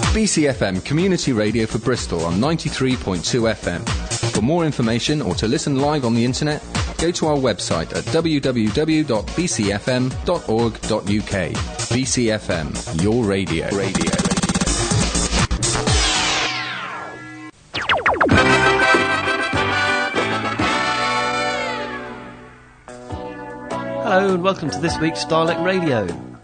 BCFM Community Radio for Bristol on 93.2 FM. For more information or to listen live on the internet, go to our website at www.bcfm.org.uk. BCFM, your radio. Hello and welcome to this week's Dialect Radio.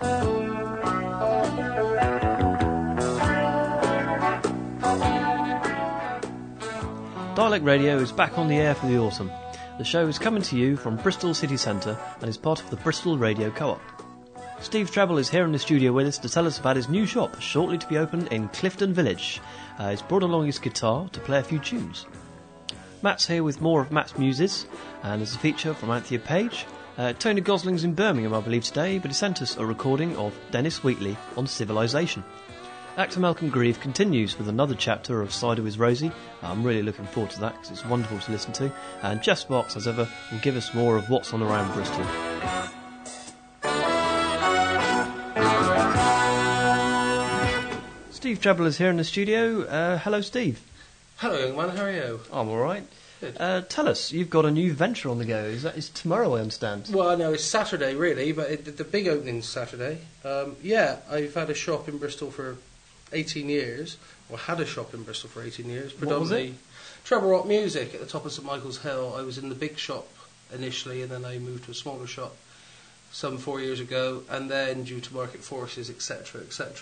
Dialect Radio is back on the air for the autumn. The show is coming to you from Bristol City Centre and is part of the Bristol Radio Co-op. Steve Treble is here in the studio with us to tell us about his new shop, shortly to be opened in Clifton Village. He's brought along his guitar to play a few tunes. Matt's here with more of Matt's Muses, and there's a feature from Anthea Page. Tony Gosling's in Birmingham, I believe, today, but he sent us a recording of Dennis Wheatley on Civilization. Actor Malcolm Grieve continues with another chapter of Cider with Rosie. I'm really looking forward to that because it's wonderful to listen to. And Jeff Sparks, as ever, will give us more of what's on around Bristol. Steve Treble is here in the studio. Hello, Steve. Hello, young man. How are you? I'm all right. Tell us, you've got a new venture on the go. Is tomorrow, I understand? Well, no, it's Saturday, really, but the big opening's Saturday. I've had a shop in Bristol for 18 years, or had a shop in Bristol for 18 years. Predominantly Treble Rock Music at the top of St Michael's Hill. I was in the big shop initially, and then I moved to a smaller shop some 4 years ago, and then due to market forces, etc.,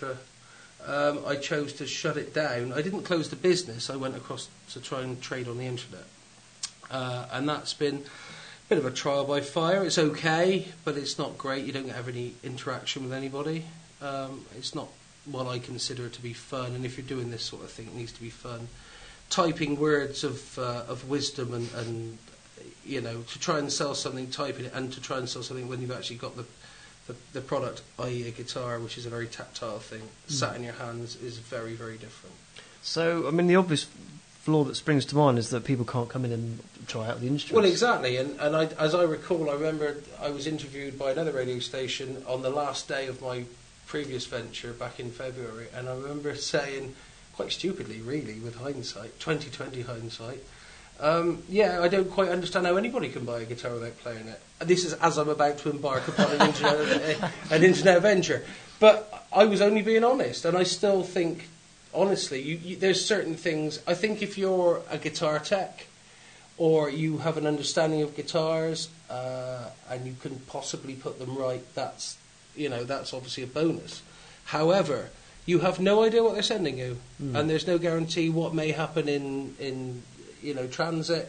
I chose to shut it down. I didn't close the business. I went across to try and trade on the internet. And that's been a bit of a trial by fire. It's okay, but it's not great. You don't have any interaction with anybody. It's not what I consider to be fun, and if you're doing this sort of thing, it needs to be fun. Typing words of wisdom and you know, to try and sell something, typing it, and to try and sell something when you've actually got the product, i.e. a guitar, which is a very tactile thing, sat in your hands, is very, very different. So, I mean, the obvious flaw that springs to mind is that people can't come in and try out the instruments. Well, exactly, and as I recall, I remember I was interviewed by another radio station on the last day of my previous venture back in February, and I remember saying, quite stupidly really, with hindsight, 2020 hindsight, I don't quite understand how anybody can buy a guitar without playing it. This is as I'm about to embark upon an internet venture. But I was only being honest, and I still think, honestly, there's certain things. I think if you're a guitar tech, or you have an understanding of guitars, and you can possibly put them right, that's obviously a bonus. However, you have no idea what they're sending you, and there's no guarantee what may happen in transit.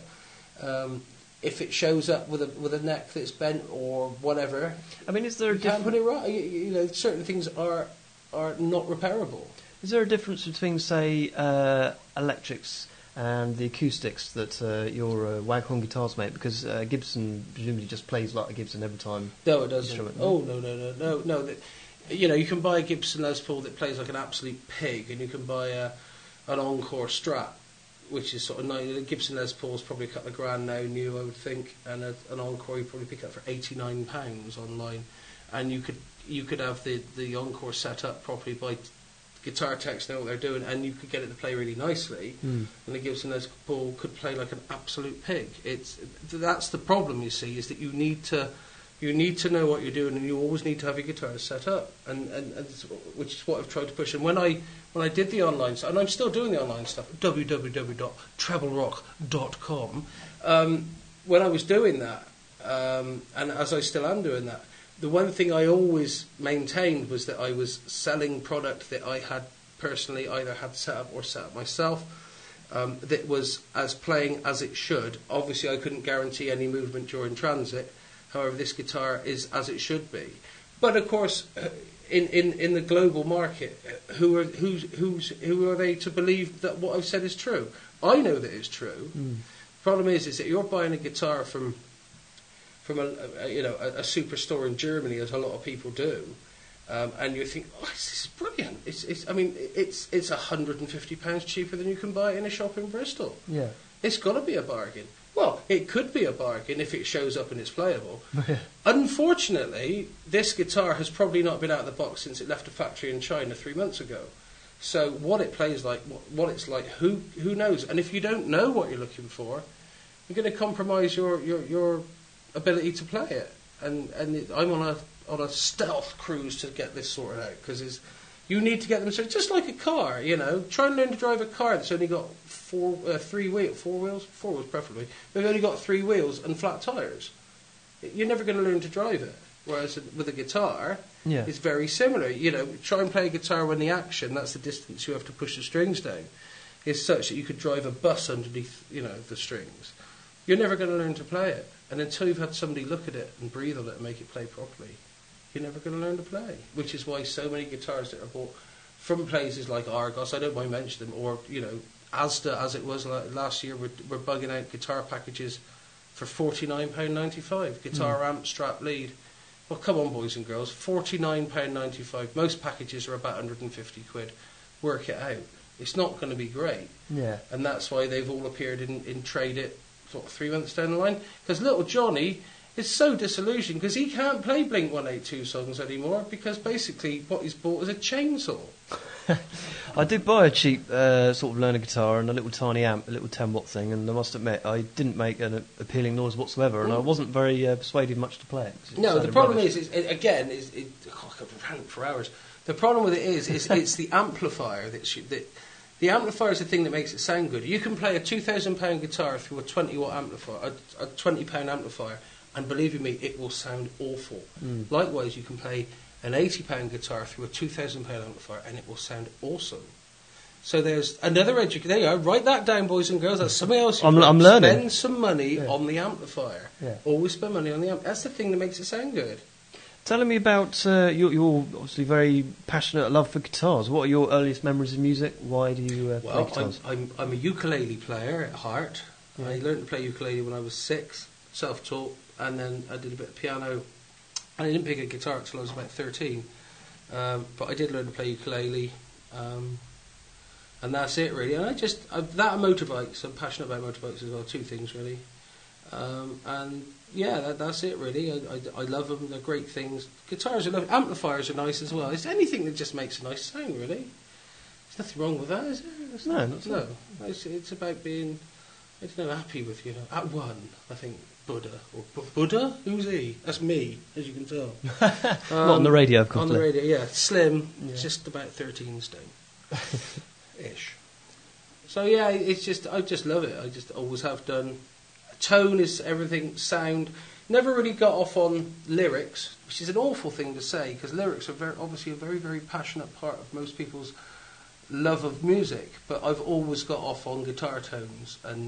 If it shows up with a neck that's bent or whatever, I mean, is there you can't put it right. Certain things are not repairable. Is there a difference between, say, electrics and the acoustics that your Waghorn guitars make? Because Gibson presumably just plays like a Gibson every time. No, it doesn't. Oh, no. You can buy a Gibson Les Paul that plays like an absolute pig, and you can buy an Encore Strat, which is sort of nice. A Gibson Les Paul's probably a couple of grand now, new, I would think, and an Encore you probably pick up for £89 online, and you could have the Encore set up properly by guitar techs know what they're doing, and you could get it to play really nicely, and the Gibson Les Paul could play like an absolute pig. That's the problem, you see, is that you need to know what you're doing, and you always need to have your guitar set up, and which is what I've tried to push. And when I did the online stuff, and I'm still doing the online stuff, www.treblerock.com, when I was doing that, and as I still am doing that, the one thing I always maintained was that I was selling product that I had personally either had set up or set up myself, that was as playing as it should. Obviously, I couldn't guarantee any movement during transit. However, this guitar is as it should be. But of course, in the global market, who are they to believe that what I've said is true? I know that it's true. The problem is that you're buying a guitar from a superstore in Germany, as a lot of people do, and you think, oh, this is brilliant. It's £150 cheaper than you can buy it in a shop in Bristol. Yeah, it's got to be a bargain. Well, it could be a bargain if it shows up and it's playable. Unfortunately, this guitar has probably not been out of the box since it left a factory in China 3 months ago. So what it plays like, what it's like, who knows? And if you don't know what you're looking for, you're going to compromise your ability to play it. And I'm on a stealth cruise to get this sorted out, because you need to get them sorted, just like a car. Try and learn to drive a car that's only got four wheels preferably. They've only got 3 wheels and flat tires. You're never going to learn to drive it. Whereas with a guitar, it's very similar. Try and play a guitar when the action, that's the distance you have to push the strings down, is such that you could drive a bus underneath, the strings. You're never going to learn to play it. And until you've had somebody look at it and breathe on it and make it play properly, you're never going to learn to play. Which is why so many guitars that are bought from places like Argos, I don't mind mentioning them, or, Asda, as it was last year, we're bugging out guitar packages for £49.95. Guitar amp, strap, lead. Well, come on, boys and girls, £49.95. Most packages are about 150 quid. Work it out. It's not going to be great. Yeah. And that's why they've all appeared in Trade It, 3 months down the line. Because little Johnny is so disillusioned because he can't play Blink-182 songs anymore, because basically what he's bought is a chainsaw. I did buy a cheap sort of learner guitar and a little tiny amp, a little 10-watt thing, and I must admit I didn't make an appealing noise whatsoever, and I wasn't very persuaded much to play it. No, the problem is I could rant for hours. The problem with it is it's the amplifier the amplifier is the thing that makes it sound good. You can play a £2,000 guitar through a 20-watt amplifier, a £20 amplifier, and believe you me, it will sound awful. Likewise, you can play an £80 guitar through a £2,000 amplifier, and it will sound awesome. So there's another education. There you are. Write that down, boys and girls. That's something else. I'm learning. Spend some money on the amplifier. Yeah. Always spend money on the amp. That's the thing that makes it sound good. Telling me about you're obviously very passionate love for guitars. What are your earliest memories of music? Why do you play guitars? I'm a ukulele player at heart. Yeah. I learned to play ukulele when I was 6, self-taught, and then I did a bit of piano. And I didn't pick a guitar until I was about 13, but I did learn to play ukulele, and that's it really. And that and motorbikes. I'm passionate about motorbikes as well. 2 things really, and yeah, that's it really. I love them. They're great things. Guitars are lovely. Amplifiers are nice as well. It's anything that just makes a nice sound really. There's nothing wrong with that, is there? No. It's about being, happy with at one. I think. Buddha? Buddha? Who's he? That's me, as you can tell. Not on the radio, of course. On the radio, yeah. Slim, just about 13 stone. Ish. So yeah, I just love it. I just always have done. Tone is everything, sound. Never really got off on lyrics, which is an awful thing to say, because lyrics are obviously a very, very passionate part of most people's love of music, but I've always got off on guitar tones and,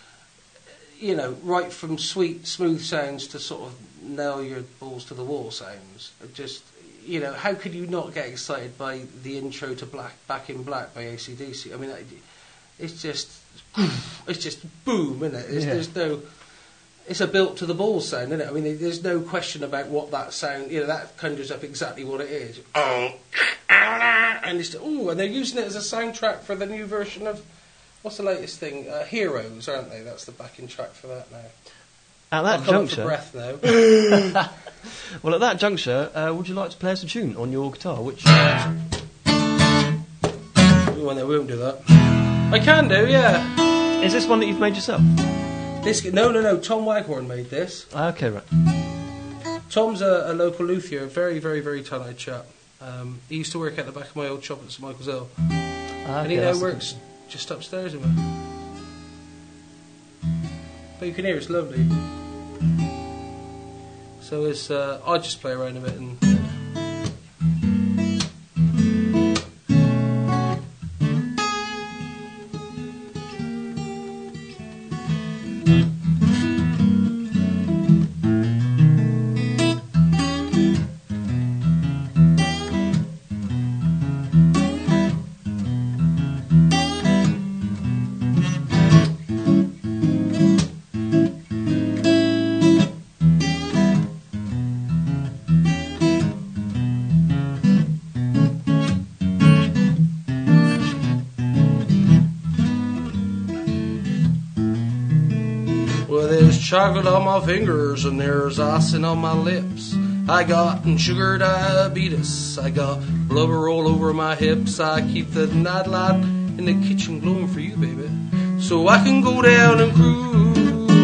right from sweet, smooth sounds to sort of nail your balls to the wall sounds. Just, how could you not get excited by the intro to Back in Black by AC/DC? I mean, it's just boom, isn't it? There's no... It's a built to the balls sound, isn't it? I mean, there's no question about what that sound... that conjures up exactly what it is. And it's... and they're using it as a soundtrack for the new version of... What's the latest thing? Heroes, aren't they? That's the backing track for that now. At that juncture... for breath now. Well, at that juncture, would you like to play us a tune on your guitar? Which... Well, they won't do that. I can do, yeah. Is this one that you've made yourself? No. Tom Waghorn made this. Okay, right. Tom's a local luthier, a very, very, very talented chap. He used to work at the back of my old shop at St Michael's Hill. And he now works just upstairs with me. But you can hear it's lovely. So I'll just play around a bit and... chocolate on my fingers and there's icing on my lips. I got sugar diabetes. I got blubber all over my hips. I keep the night light in the kitchen glowing for you, baby, so I can go down and cruise.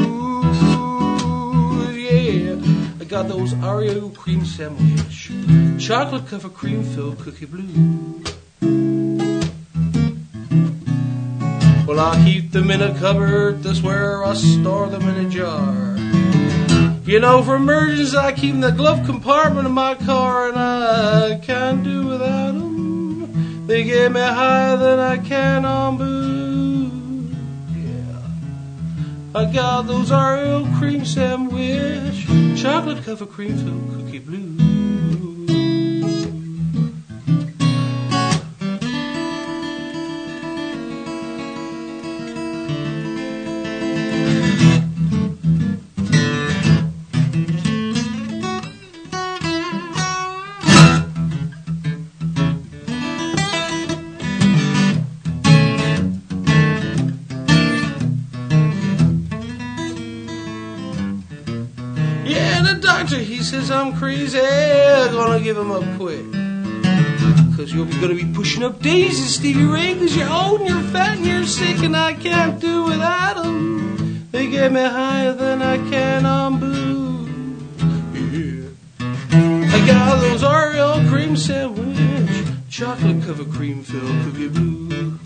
Yeah, I got those Oreo cream sandwich, chocolate covered cream filled cookie blue. Well, I keep them in a cupboard, that's where I store them in a jar. You know, for emergencies, I keep in the glove compartment of my car, and I can't do without them. They get me higher than I can on booze. Yeah, I got those Oreo cream sandwich, chocolate covered cream filled cookie blue. He says I'm crazy, gonna give him up quick, cause you're gonna be pushing up daisies, Stevie Ray, cause you're old and you're fat and you're sick, and I can't do without them. They get me higher than I can on booze. Yeah, I got those Oreo cream sandwich, chocolate covered cream filled cookie blue.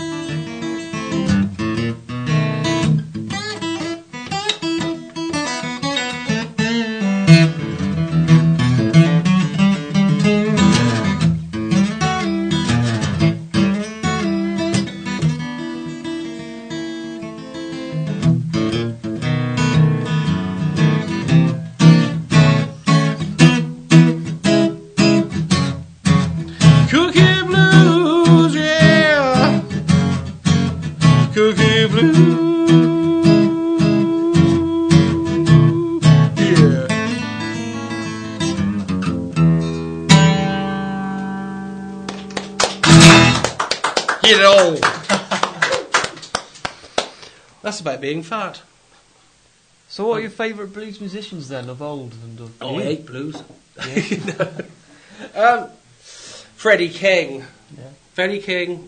That's about being fat. So what are your favourite blues musicians then, of old and of... Oh, I hate blues. Yeah. Freddie King. Yeah. Freddie King,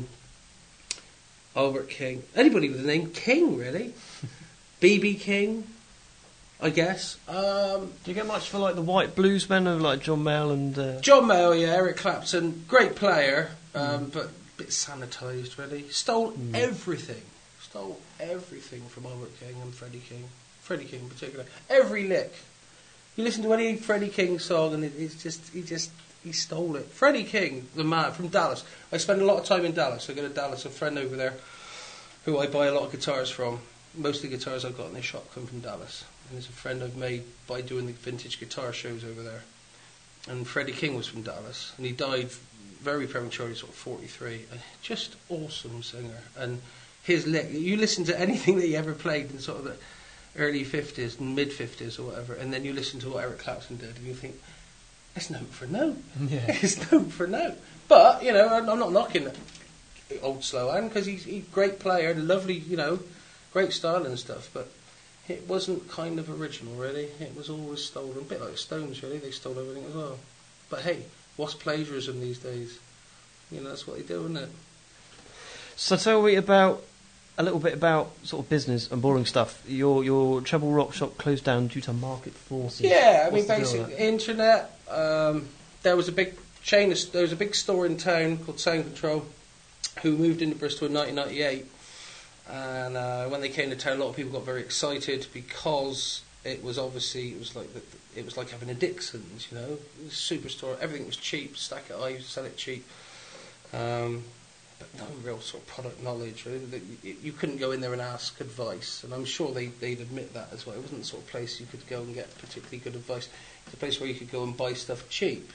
Albert King. Anybody with the name King, really. B.B. King, I guess. Do you get much for like the white bluesmen of like John Mayall and... John Mayall, yeah, Eric Clapton. Great player, but a bit sanitised, really. Stole everything. Stole everything from Albert King and Freddie King. Freddie King in particular. Every lick. You listen to any Freddie King song and he stole it. Freddie King, the man from Dallas. I spend a lot of time in Dallas. I go to Dallas, a friend over there who I buy a lot of guitars from. Most of the guitars I've got in their shop come from Dallas. And there's a friend I've made by doing the vintage guitar shows over there. And Freddie King was from Dallas. And he died very prematurely, sort of 43. And just awesome singer. And his lick, you listen to anything that he ever played in sort of the early 50s and mid 50s or whatever, and then you listen to what Eric Clapton did, and you think, it's note for note. Yeah. It's note for note. But, you know, I'm not knocking old Sloan, because he's a great player, lovely, you know, great style and stuff, but it wasn't kind of original, really. It was always stolen, a bit like the Stones, really. They stole everything as well. But hey, what's plagiarism these days? You know, that's what they do, isn't it? So tell me a little bit about sort of business and boring stuff. Your Treble Rock shop closed down due to market forces. Yeah, I mean, basically, internet. There was a big chain. There was a big store in town called Sound Control, who moved into Bristol in 1998. And when they came to town, a lot of people got very excited because it was like having a Dixon's, you know, it was a superstore. Everything was cheap. Stack it high, sell it cheap. But no real sort of product knowledge. Really. You couldn't go in there and ask advice, and I'm sure they'd admit that as well. It wasn't the sort of place you could go and get particularly good advice. It's a place where you could go and buy stuff cheap.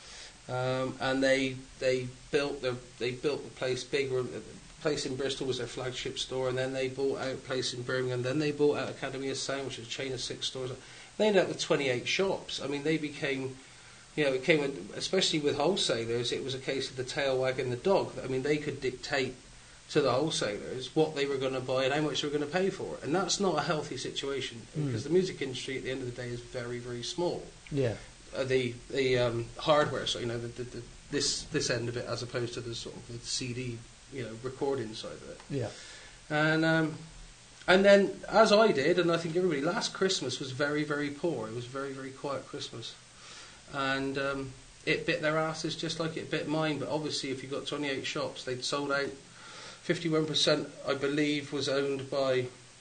And they built the place bigger. The place in Bristol was their flagship store, and then they bought out a place in Birmingham. Then they bought out Academy of Sound, which is a chain of 6 stores. They ended up with 28 shops. I mean, they became... You know, it came with, especially with wholesalers, it was a case of the tail wagging the dog. I mean, they could dictate to the wholesalers what they were going to buy and how much they were going to pay for it. And that's not a healthy situation, because the music industry at the end of the day is very, very small. Yeah. The hardware, so, you know, the this end of it as opposed to the sort of the CD, recording side of it. Yeah. And then, as I did, and I think everybody, last Christmas was very, very poor. It was a very, very quiet Christmas. And it bit their asses just like it bit mine. But obviously, if you've got 28 shops, they'd sold out. 51%, I believe, was owned by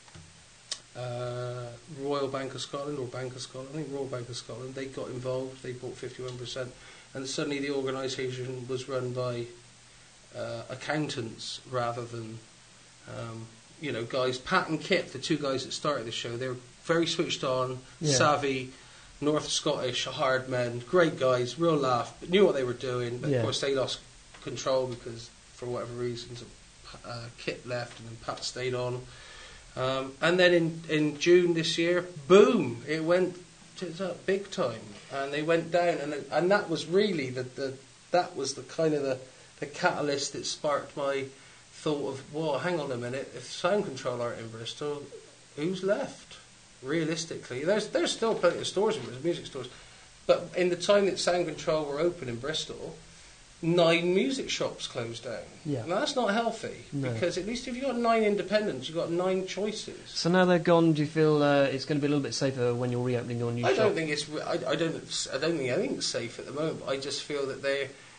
Royal Bank of Scotland, or Bank of Scotland. I think Royal Bank of Scotland. They got involved. They bought 51%. And suddenly the organisation was run by accountants rather than... guys, Pat and Kip, the two guys that started the show, they were very switched on, savvy, North Scottish, hard men, great guys, real laugh, but knew what they were doing. But of course, they lost control because, for whatever reasons, Kip left and then Pat stayed on. And then in June this year, boom, it went up big time, and they went down, and that was really that was the kind of the catalyst that sparked my thought of, well, hang on a minute, if Sound Control aren't in Bristol, who's left? Realistically, there's still plenty of stores in Bristol, music stores, but in the time that Sound Control were open in Bristol, 9 music shops closed down. Yeah. Now that's not healthy, because at least if you've got 9 independents, you've got 9 choices. So now they're gone, do you feel it's going to be a little bit safer when you're reopening your new shop? I don't think think anything's safe at the moment. I just feel that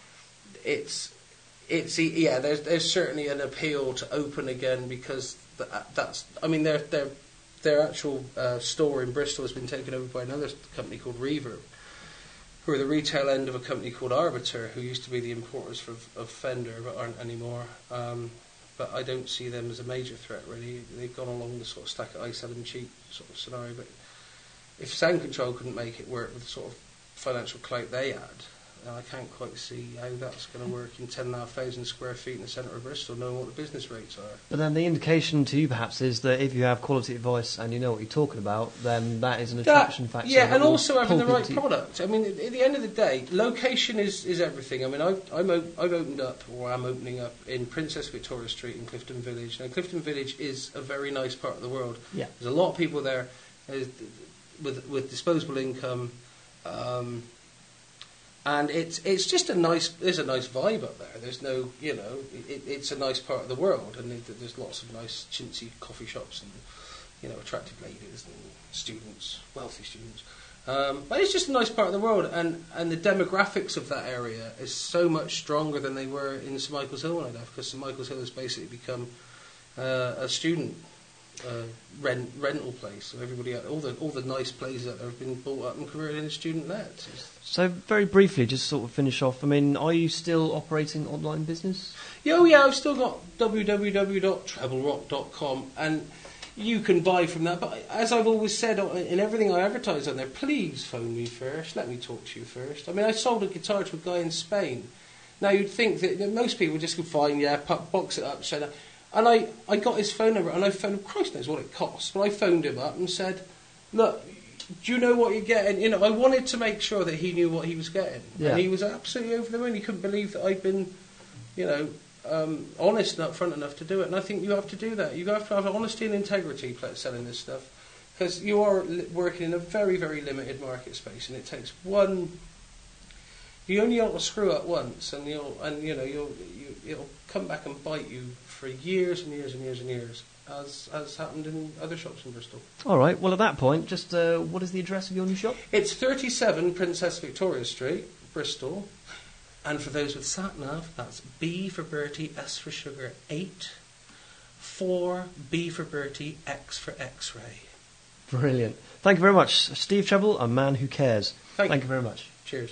there's certainly an appeal to open again, because that's. I mean, their actual store in Bristol has been taken over by another company called Reverb, who are the retail end of a company called Arbiter, who used to be the importers of Fender but aren't anymore. But I don't see them as a major threat, really. They've gone along the sort of stack it, I sell them cheap sort of scenario. But if Sound Control couldn't make it work with the sort of financial clout they had, I can't quite see how that's going to work in 10,500 square feet in the centre of Bristol, knowing what the business rates are. But then the indication to you, perhaps, is that if you have quality advice and you know what you're talking about, then that is an attraction factor. Yeah, and also having the right product. I mean, at the end of the day, location is everything. I mean, I've opened up, or I'm opening up, in Princess Victoria Street in Clifton Village. Now, Clifton Village is a very nice part of the world. Yeah. There's a lot of people there with disposable income. And it's just there's a nice vibe up there. There's no, it's a nice part of the world, and there's lots of nice chintzy coffee shops and, attractive ladies and students, wealthy students. But it's just a nice part of the world, and the demographics of that area is so much stronger than they were in St Michael's Hill when I left, because St Michael's Hill has basically become a student rental place. So everybody, all the nice places out there have been bought up and converted into student-led. So very briefly, just sort of finish off, I mean, are you still operating online business? Yeah, I've still got www.treblerock.com, and you can buy from that. But as I've always said in everything I advertise on there, please phone me first, let me talk to you first. I mean, I sold a guitar to a guy in Spain. Now, you'd think that most people just go, fine, box it up, send it. And I got his phone number, and I phoned him. Christ knows what it costs, but I phoned him up and said, look, do you know what you're getting? I wanted to make sure that he knew what he was getting. Yeah. And he was absolutely over the moon. He couldn't believe that I'd been, honest and upfront enough to do it. And I think you have to do that. You have to have honesty and integrity selling this stuff, because you are working in a very, very limited market space, and it takes one. You only ought to screw up once, and it'll come back and bite you for years and years and years and years, as happened in other shops in Bristol. All right. Well, at that point, just what is the address of your new shop? It's 37 Princess Victoria Street, Bristol. And for those with sat-nav, that's B for Bertie, S for Sugar, 8, 4, B for Bertie, X for X-ray. Brilliant. Thank you very much, Steve Treble, a man who cares. Thank you very much. Cheers.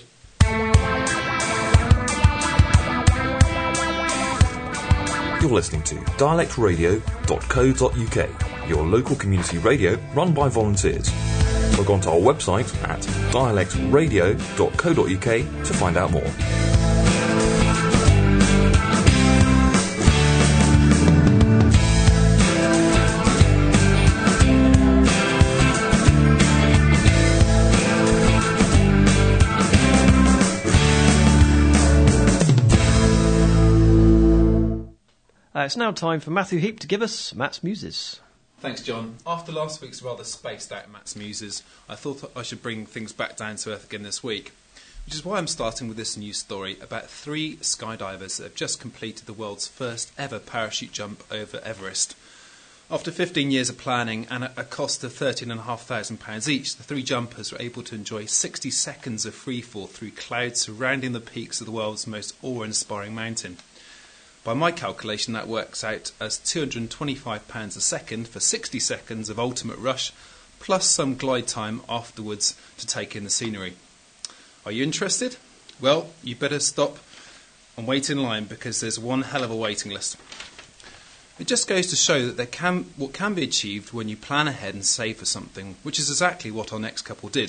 You're listening to dialectradio.co.uk, your local community radio run by volunteers. Log on to our website at dialectradio.co.uk to find out more. It's now time for Matthew Heap to give us Matt's Muses. Thanks, John. After last week's rather spaced out Matt's Muses, I thought I should bring things back down to earth again this week. which is why I'm starting with this news story about 3 skydivers that have just completed the world's first ever parachute jump over Everest. After 15 years of planning and at a cost of £13,500 each, the 3 jumpers were able to enjoy 60 seconds of freefall through clouds surrounding the peaks of the world's most awe-inspiring mountain. By my calculation, that works out as £225 a second for 60 seconds of ultimate rush, plus some glide time afterwards to take in the scenery. Are you interested? Well, you better stop and wait in line because there's one hell of a waiting list. It just goes to show that what can be achieved when you plan ahead and save for something, which is exactly what our next couple did.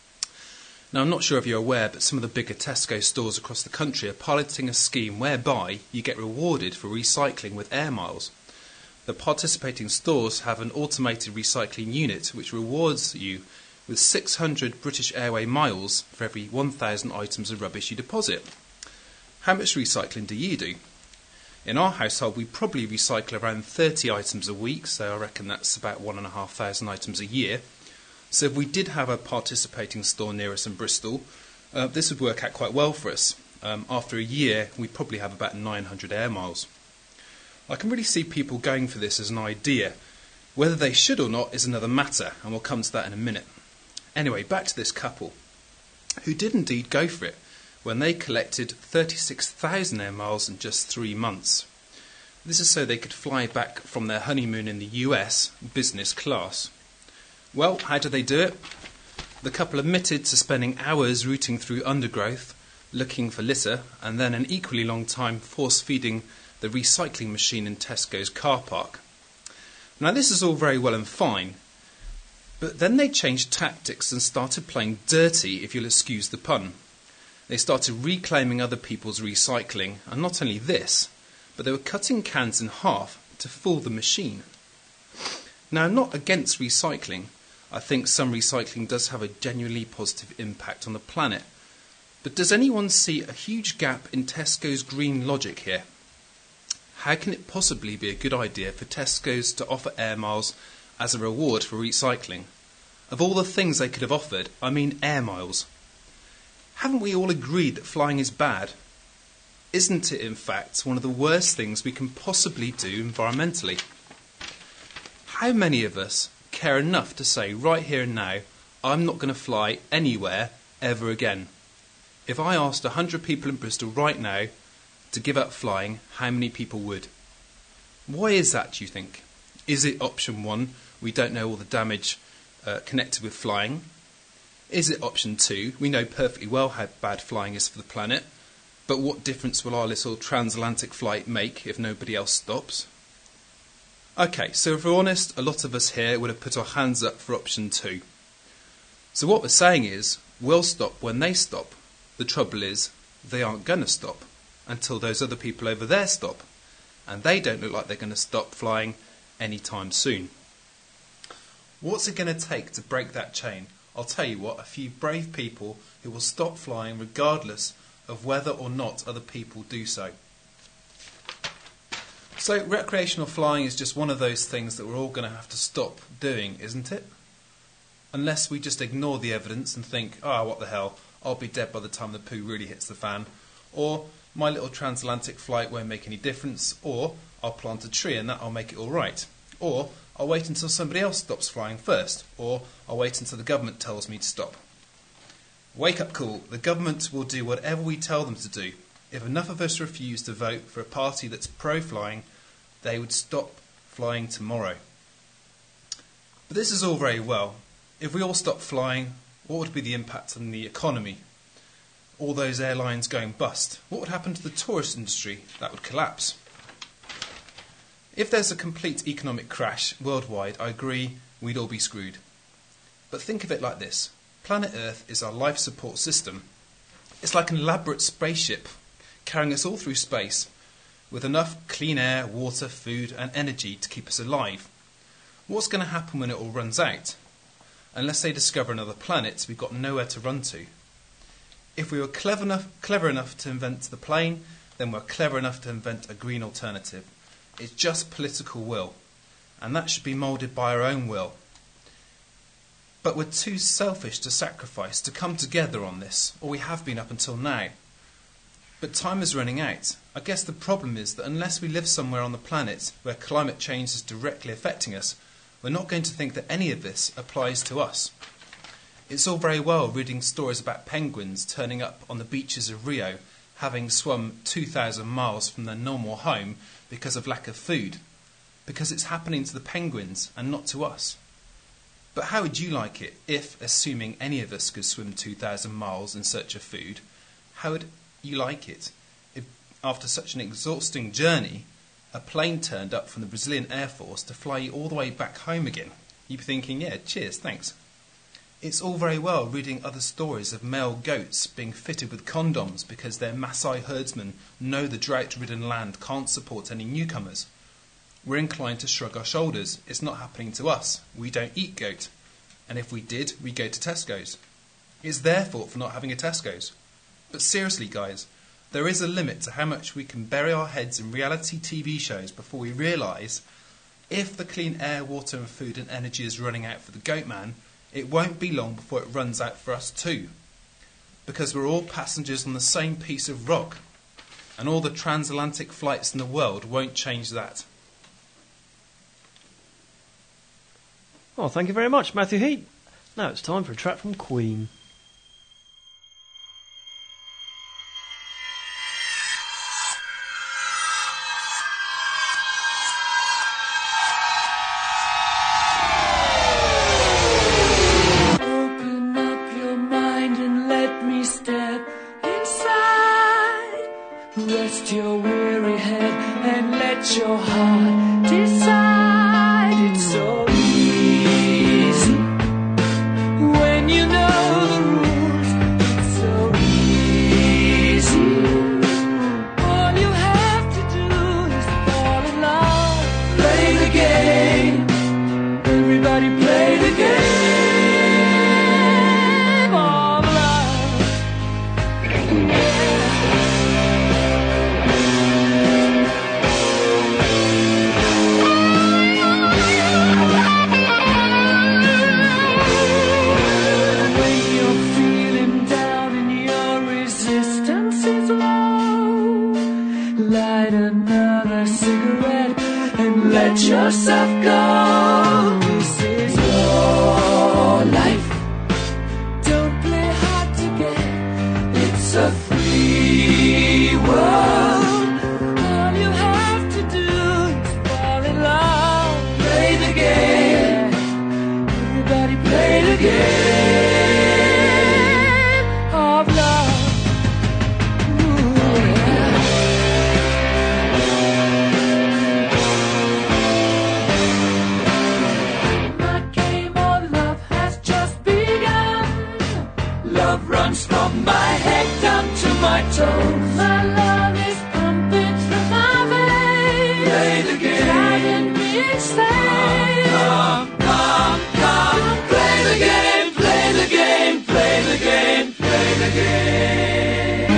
Now, I'm not sure if you're aware, but some of the bigger Tesco stores across the country are piloting a scheme whereby you get rewarded for recycling with air miles. The participating stores have an automated recycling unit which rewards you with 600 British Airway miles for every 1,000 items of rubbish you deposit. How much recycling do you do? In our household, we probably recycle around 30 items a week, so I reckon that's about 1,500 items a year. So if we did have a participating store near us in Bristol, this would work out quite well for us. After a year, we'd probably have about 900 air miles. I can really see people going for this as an idea. Whether they should or not is another matter, and we'll come to that in a minute. Anyway, back to this couple, who did indeed go for it when they collected 36,000 air miles in just 3 months. This is so they could fly back from their honeymoon in the US, business class. Well, how did they do it? The couple admitted to spending hours rooting through undergrowth, looking for litter, and then an equally long time force-feeding the recycling machine in Tesco's car park. Now, this is all very well and fine, but then they changed tactics and started playing dirty, if you'll excuse the pun. They started reclaiming other people's recycling, and not only this, but they were cutting cans in half to fool the machine. Now, I'm not against recycling. I think some recycling does have a genuinely positive impact on the planet. But does anyone see a huge gap in Tesco's green logic here? How can it possibly be a good idea for Tesco's to offer air miles as a reward for recycling? Of all the things they could have offered, I mean air miles. Haven't we all agreed that flying is bad? Isn't it, in fact, one of the worst things we can possibly do environmentally? How many of us care enough to say right here and now, I'm not going to fly anywhere ever again? If I asked 100 people in Bristol right now to give up flying, how many people would? Why is that, do you think? Is it option 1, we don't know all the damage connected with flying? Is it option 2, we know perfectly well how bad flying is for the planet, but what difference will our little transatlantic flight make if nobody else stops? Okay, so if we're honest, a lot of us here would have put our hands up for option 2. So what we're saying is, we'll stop when they stop. The trouble is, they aren't going to stop until those other people over there stop. And they don't look like they're going to stop flying anytime soon. What's it going to take to break that chain? I'll tell you what, a few brave people who will stop flying regardless of whether or not other people do so. So recreational flying is just one of those things that we're all going to have to stop doing, isn't it? Unless we just ignore the evidence and think, what the hell, I'll be dead by the time the poo really hits the fan. Or, my little transatlantic flight won't make any difference. Or, I'll plant a tree and that'll make it all right. Or, I'll wait until somebody else stops flying first. Or, I'll wait until the government tells me to stop. Wake up call. The government will do whatever we tell them to do. If enough of us refuse to vote for a party that's pro-flying, they would stop flying tomorrow. But this is all very well. If we all stopped flying, what would be the impact on the economy? All those airlines going bust. What would happen to the tourist industry? That would collapse. If there's a complete economic crash worldwide, I agree, we'd all be screwed. But think of it like this. Planet Earth is our life support system. It's like an elaborate spaceship carrying us all through space with enough clean air, water, food and energy to keep us alive. What's going to happen when it all runs out? Unless they discover another planet, we've got nowhere to run to. If we were clever enough to invent the plane, then we're clever enough to invent a green alternative. It's just political will, and that should be moulded by our own will. But we're too selfish to sacrifice, to come together on this, or we have been up until now. But time is running out. I guess the problem is that unless we live somewhere on the planet where climate change is directly affecting us, we're not going to think that any of this applies to us. It's all very well reading stories about penguins turning up on the beaches of Rio, having swum 2,000 miles from their normal home because of lack of food, because it's happening to the penguins and not to us. But how would you like it if, assuming any of us could swim 2,000 miles in search of food, how would you like it if, after such an exhausting journey, a plane turned up from the Brazilian Air Force to fly you all the way back home again? You'd be thinking, yeah, cheers, thanks. It's all very well reading other stories of male goats being fitted with condoms because their Maasai herdsmen know the drought-ridden land can't support any newcomers. We're inclined to shrug our shoulders. It's not happening to us. We don't eat goat. And if we did, we go to Tesco's. It's their fault for not having a Tesco's. But seriously, guys, there is a limit to how much we can bury our heads in reality TV shows before we realise if the clean air, water and food and energy is running out for the goat man, it won't be long before it runs out for us too. Because we're all passengers on the same piece of rock. And all the transatlantic flights in the world won't change that. Well, thank you very much, Matthew Heat. Now it's time for a track from Queen. Rest your weary head and let your heart decide. It's so easy when you know the rules. It's so easy. All you have to do is fall in love. Play the game. Everybody play the game of love. Let yourself go. This is your life. Don't play hard to get. It's a free world. All you have to do is fall in love. Play the game. Everybody play the game of love. Runs from my head down to my toes. My love is pumping through my veins. Play the game. Driving me insane. Come. Play the game, play the game, play the game, play the game.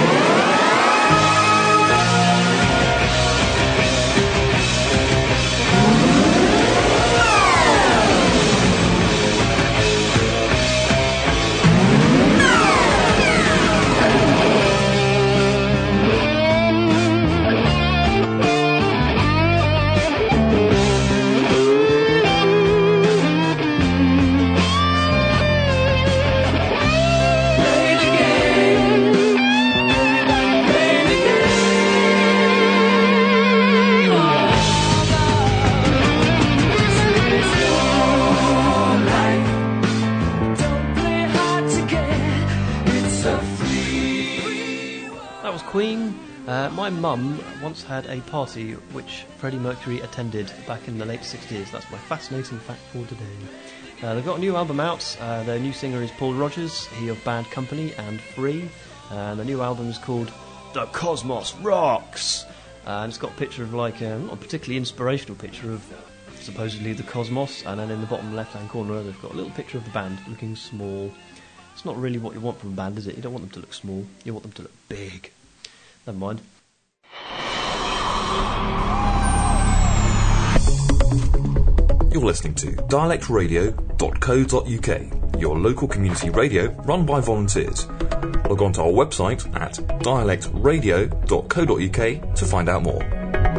Queen. My mum once had a party which Freddie Mercury attended back in the late 60s. That's my fascinating fact for today. They've got a new album out. Their new singer is Paul Rodgers, he of Bad Company and Free. The new album is called The Cosmos Rocks. And it's got a picture of not a particularly inspirational picture of supposedly the cosmos, and then in the bottom left-hand corner they've got a little picture of the band looking small. It's not really what you want from a band, is it? You don't want them to look small, you want them to look big. Never mind. You're You're listening to dialectradio.co.uk, your local community radio run by volunteers. Log on to our website at dialectradio.co.uk to find out more.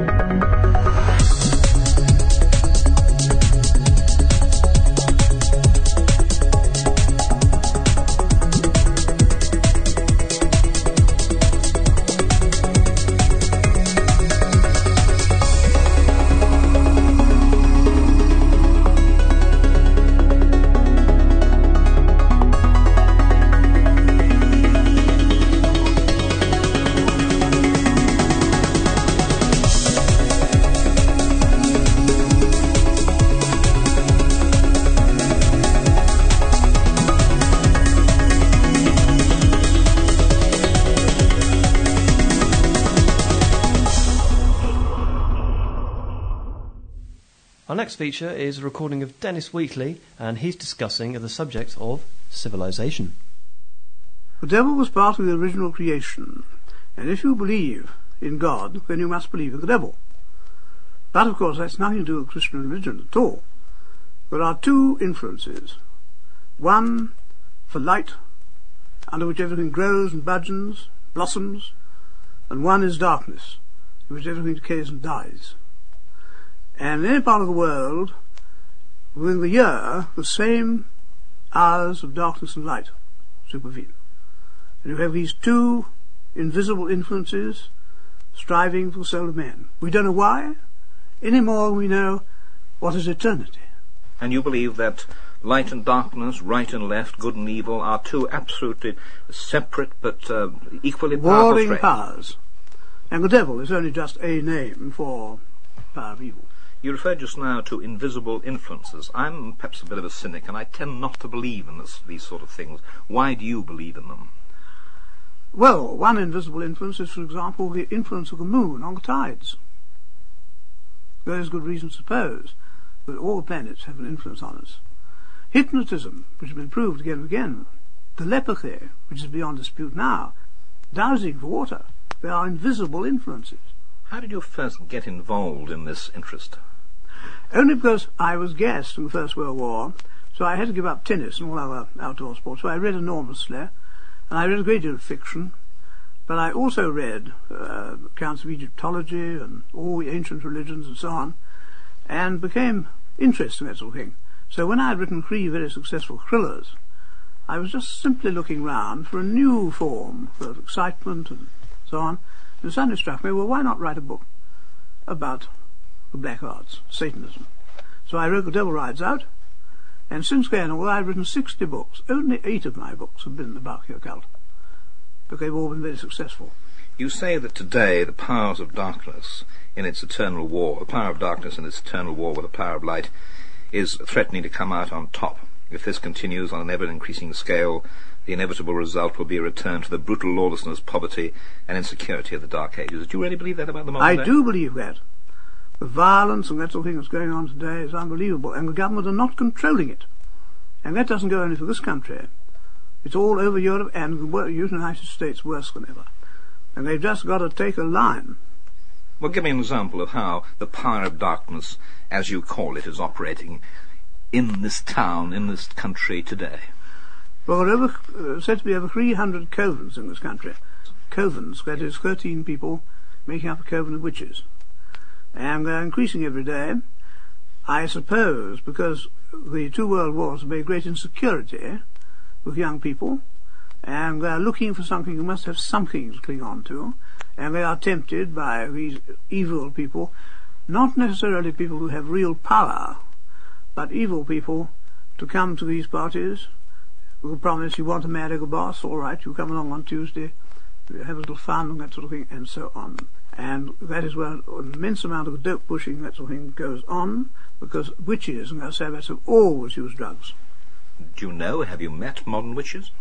Our next feature is a recording of Dennis Wheatley, and he's discussing the subject of civilization. The devil was part of the original creation, and if you believe in God, then you must believe in the devil. But of course that's nothing to do with Christian religion at all. There are two influences. One for light, under which everything grows and burgeons, blossoms, and one is darkness, in which everything decays and dies. And in any part of the world, within the year, the same hours of darkness and light supervene. And you have these two invisible influences striving for the soul of man. We don't know why, any more than we know what is eternity. And you believe that light and darkness, right and left, good and evil, are two absolutely separate but equally powerful warring powers. And the devil is only just a name for power of evil. You referred just now to invisible influences. I'm perhaps a bit of a cynic, and I tend not to believe in these sort of things. Why do you believe in them? Well, one invisible influence is, for example, the influence of the moon on the tides. There is good reason to suppose that all the planets have an influence on us. Hypnotism, which has been proved again and again. Telepathy, which is beyond dispute now. Dowsing for water. They are invisible influences. How did you first get involved in this interest? Only because I was gassed in the First World War, so I had to give up tennis and all other outdoor sports. So I read enormously, and I read a great deal of fiction, but I also read accounts of Egyptology and all the ancient religions and so on, and became interested in that sort of thing. So when I had written 3 very successful thrillers, I was just simply looking round for a new form of excitement and so on, and it suddenly struck me, well, why not write a book about the black arts, Satanism? So I wrote The Devil Rides Out, and since then, although I've written 60 books, only 8 of my books have been about the occult, but they've all been very successful. You say that today the powers of darkness in its eternal war, the power of darkness in its eternal war with the power of light, is threatening to come out on top. If this continues on an ever-increasing scale, the inevitable result will be a return to the brutal lawlessness, poverty, and insecurity of the Dark Ages. Do you really believe that about the modern day? I do believe that. The violence and that sort of thing that's going on today is unbelievable, and the government are not controlling it. And that doesn't go only for this country. It's all over Europe and the United States worse than ever. And they've just got to take a line. Well, give me an example of how the power of darkness, as you call it, is operating in this town, in this country today. Well, there are said to be over 300 covens in this country. Covens, that is 13 people making up a coven of witches. And they're increasing every day, I suppose, because the 2 world wars have made great insecurity with young people, and they're looking for something, you must have something to cling on to, and they are tempted by these evil people, not necessarily people who have real power, but evil people, to come to these parties with a promise, you want to marry the boss, all right, you come along on Tuesday, have a little fun and that sort of thing, and so on. And that is where an immense amount of dope pushing, that sort of thing, goes on, because witches and their Sabbaths have always used drugs. Do you know, have you met modern witches?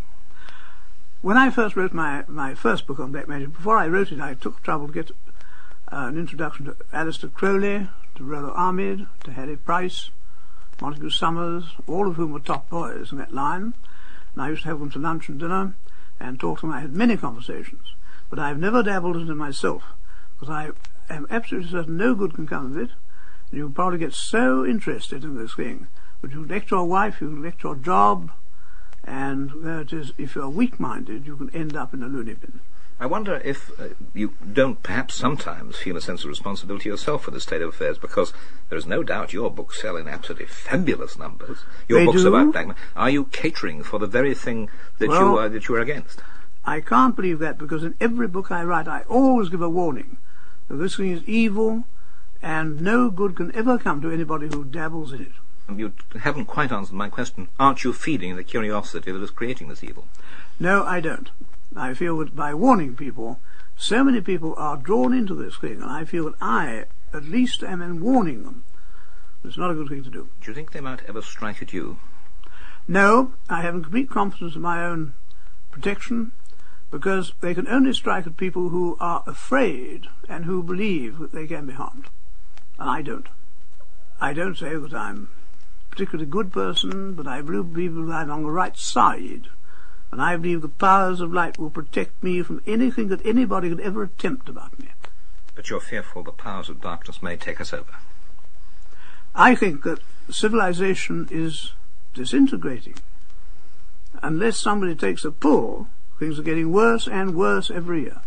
When I first wrote my first book on black magic, before I wrote it, I took trouble to get an introduction to Aleister Crowley, to Rollo Ahmed, to Harry Price, Montague Summers, all of whom were top boys in that line. And I used to have them to lunch and dinner and talk to them. I had many conversations, but I've never dabbled in it myself, because I am absolutely certain no good can come of it, You probably get so interested in this thing, but you neglect your wife, you neglect your job, and there it is. If you're weak-minded, you can end up in a loony bin. I wonder if you don't perhaps sometimes feel a sense of responsibility yourself for the state of affairs, because there is no doubt your books sell in absolutely fabulous numbers. Your books about black. Are you catering for the very thing that you are against? I can't believe that, because in every book I write, I always give a warning that this thing is evil, and no good can ever come to anybody who dabbles in it. You haven't quite answered my question. Aren't you feeding the curiosity that is creating this evil? No, I don't. I feel that by warning people, so many people are drawn into this thing, and I feel that I, at least, am in warning them. It's not a good thing to do. Do you think they might ever strike at you? No, I have complete confidence in my own protection, because they can only strike at people who are afraid and who believe that they can be harmed. And I don't. I don't say that I'm a particularly good person, but I believe that I'm on the right side. And I believe the powers of light will protect me from anything that anybody could ever attempt about me. But you're fearful the powers of darkness may take us over? I think that civilization is disintegrating. Unless somebody takes a pull, things are getting worse and worse every year.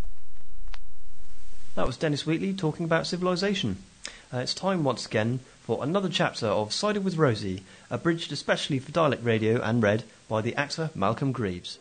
That was Dennis Wheatley talking about civilization. It's time once again for another chapter of Sided with Rosie, abridged especially for Dialect Radio and read by the actor Malcolm Greaves.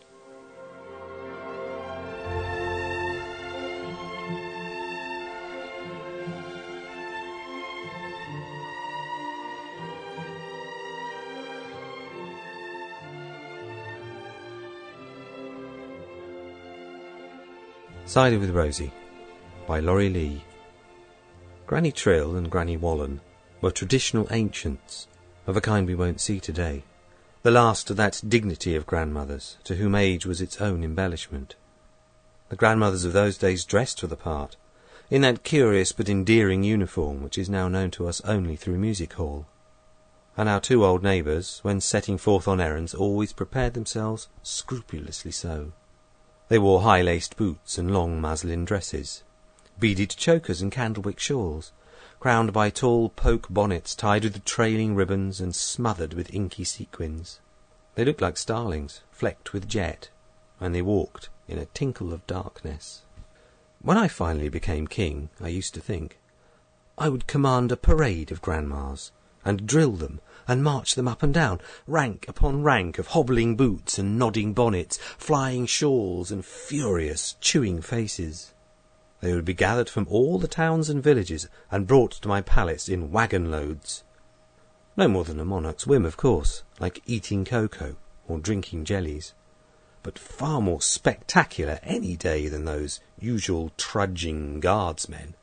Sided with Rosie by Laurie Lee. Granny Trill and Granny Wallen were traditional ancients, of a kind we won't see today, the last of that dignity of grandmothers, to whom age was its own embellishment. The grandmothers of those days dressed for the part, in that curious but endearing uniform which is now known to us only through music hall. And our two old neighbours, when setting forth on errands, always prepared themselves scrupulously so. They wore high-laced boots and long muslin dresses, beaded chokers and candlewick shawls, crowned by tall poke bonnets tied with trailing ribbons and smothered with inky sequins. They looked like starlings, flecked with jet, and they walked in a tinkle of darkness. When I finally became king, I used to think, I would command a parade of grandmas, and drill them, and march them up and down, rank upon rank of hobbling boots and nodding bonnets, flying shawls and furious, chewing faces. They would be gathered from all the towns and villages and brought to my palace in waggon loads. No more than a monarch's whim, of course, like eating cocoa or drinking jellies, but far more spectacular any day than those usual trudging guardsmen.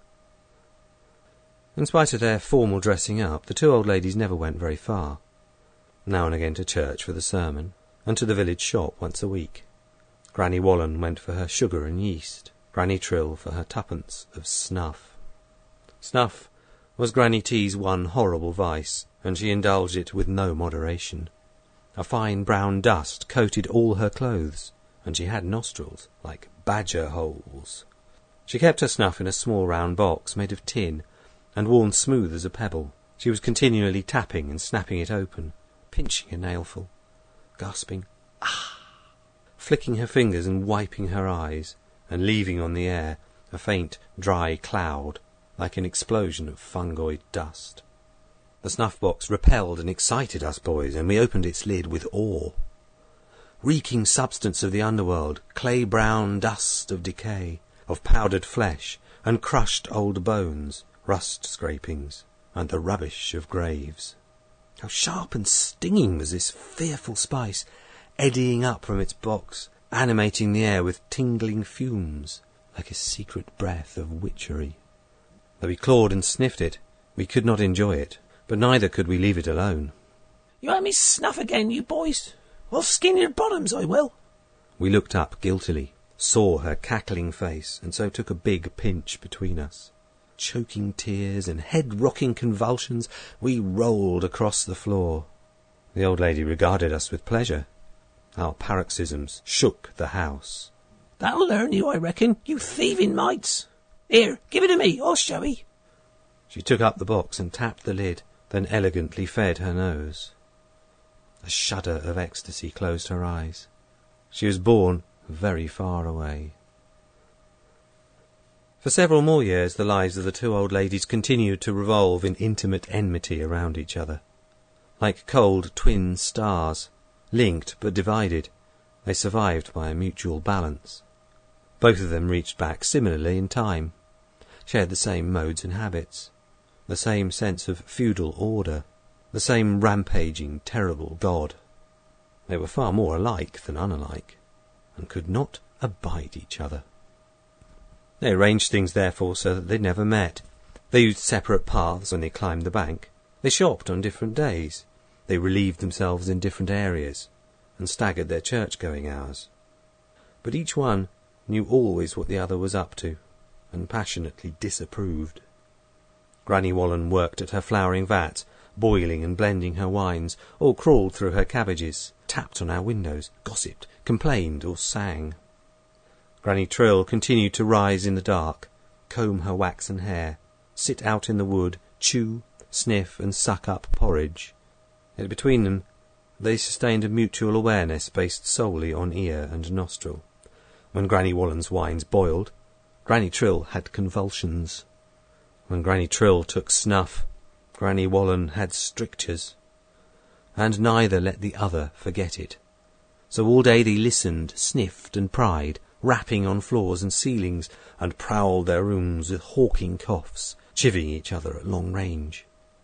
In spite of their formal dressing up, the two old ladies never went very far. Now and again to church for the sermon, and to the village shop once a week. Granny Wallen went for her sugar and yeast, Granny Trill for her twopence of snuff. Snuff was Granny T's one horrible vice, and she indulged it with no moderation. A fine brown dust coated all her clothes, and she had nostrils like badger holes. She kept her snuff in a small round box made of tin, and worn smooth as a pebble. She was continually tapping and snapping it open, pinching a nailful, gasping, "Ah!" flicking her fingers and wiping her eyes, and leaving on the air a faint, dry cloud, like an explosion of fungoid dust. The snuff-box repelled and excited us boys, and we opened its lid with awe. Reeking substance of the underworld, clay-brown dust of decay, of powdered flesh, and crushed old bones, rust scrapings, and the rubbish of graves. How sharp and stinging was this fearful spice, eddying up from its box, animating the air with tingling fumes, like a secret breath of witchery. Though we clawed and sniffed it, we could not enjoy it, but neither could we leave it alone. "You owe me snuff again, you boys. I'll skin your bottoms, I will." We looked up guiltily, saw her cackling face, and so took a big pinch between us. Choking tears and head-rocking convulsions, we rolled across the floor. The old lady regarded us with pleasure. Our paroxysms shook the house. "That'll learn you, I reckon, you thieving mites. Here, give it to me, I'll show 'ee." She took up the box and tapped the lid, then elegantly fed her nose. A shudder of ecstasy closed her eyes. She was born very far away. For several more years the lives of the two old ladies continued to revolve in intimate enmity around each other. Like cold twin stars, linked but divided, they survived by a mutual balance. Both of them reached back similarly in time, shared the same modes and habits, the same sense of feudal order, the same rampaging, terrible god. They were far more alike than unalike, and could not abide each other. They arranged things, therefore, so that they never met. They used separate paths when they climbed the bank. They shopped on different days. They relieved themselves in different areas, and staggered their church-going hours. But each one knew always what the other was up to, and passionately disapproved. Granny Wallen worked at her flouring vat, boiling and blending her wines, or crawled through her cabbages, tapped on our windows, gossiped, complained, or sang. Granny Trill continued to rise in the dark, comb her waxen hair, sit out in the wood, chew, sniff, and suck up porridge. Yet between them they sustained a mutual awareness based solely on ear and nostril. When Granny Wallen's wines boiled, Granny Trill had convulsions. When Granny Trill took snuff, Granny Wallen had strictures. And neither let the other forget it. So all day they listened, sniffed, and pried, rapping on floors and ceilings, and prowled their rooms with hawking coughs, chivying each other at long range.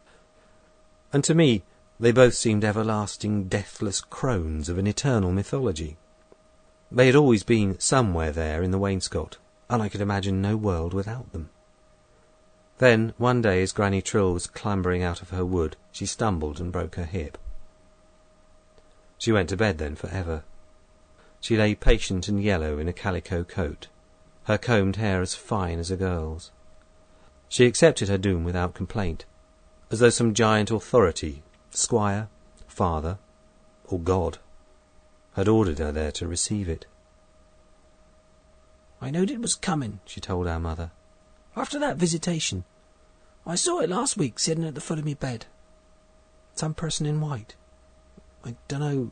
And to me, they both seemed everlasting, deathless crones of an eternal mythology. They had always been somewhere there in the wainscot, and I could imagine no world without them. Then, one day, as Granny Trill was clambering out of her wood, she stumbled and broke her hip. She went to bed then for ever. She lay patient and yellow in a calico coat, her combed hair as fine as a girl's. She accepted her doom without complaint, as though some giant authority, squire, father, or God, had ordered her there to receive it. "I knowed it was coming," she told our mother. "After that visitation. I saw it last week sitting at the foot of me bed. Some person in white. I dunno."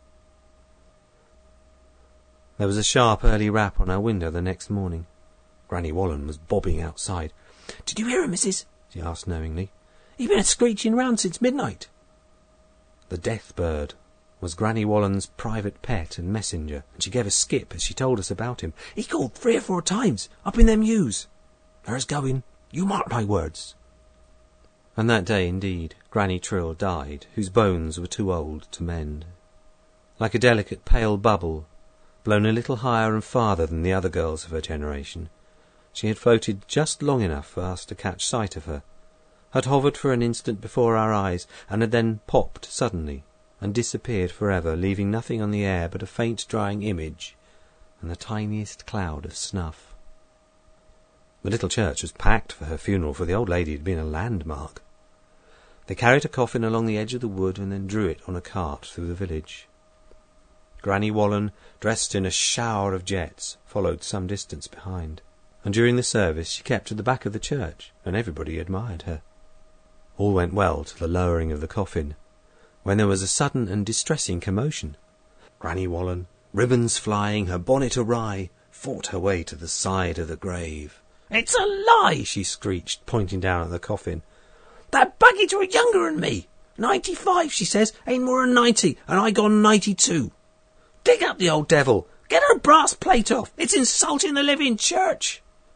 There was a sharp early rap on our window the next morning. Granny Wallen was bobbing outside. "Did you hear him, missus?" she asked knowingly. "He been a-screeching round since midnight." The death bird was Granny Wallen's private pet and messenger, and she gave a skip as she told us about him. "He called 3 or 4 times, up in them yews. There's going, you mark my words." And that day, indeed, Granny Trill died, whose bones were too old to mend. Like a delicate pale bubble, blown a little higher and farther than the other girls of her generation, she had floated just long enough for us to catch sight of her, had hovered for an instant before our eyes, and had then popped suddenly, and disappeared forever, leaving nothing on the air but a faint drying image and the tiniest cloud of snuff. The little church was packed for her funeral, for the old lady had been a landmark. They carried her coffin along the edge of the wood and then drew it on a cart through the village. Granny Wallen, dressed in a shower of jets, followed some distance behind, and during the service she kept at the back of the church, and everybody admired her. All went well to the lowering of the coffin, when there was a sudden and distressing commotion. Granny Wallen, ribbons flying, her bonnet awry, fought her way to the side of the grave. "It's a lie!" she screeched, pointing down at the coffin. "That baggage were younger than me. 95, she says, ain't more than 90, and I gone 92. Dig up the old devil. Get her brass plate off. It's insulting the living church."